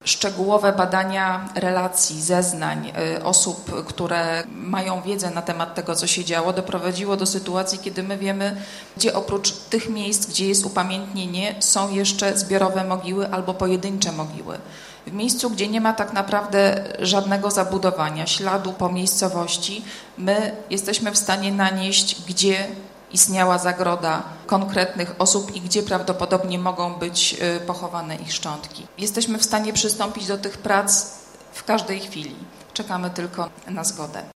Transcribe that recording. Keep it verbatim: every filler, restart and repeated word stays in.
szczegółowe badania relacji, zeznań osób, które mają wiedzę na temat tego, co się działo, doprowadziło do sytuacji, kiedy my wiemy, gdzie oprócz tych miejsc, gdzie jest upamiętnienie, są jeszcze zbiorowe mogiły albo pojedyncze mogiły. W miejscu, gdzie nie ma tak naprawdę żadnego zabudowania, śladu po miejscowości, my jesteśmy w stanie nanieść, gdzie istniała zagroda konkretnych osób i gdzie prawdopodobnie mogą być pochowane ich szczątki. Jesteśmy w stanie przystąpić do tych prac w każdej chwili. Czekamy tylko na zgodę.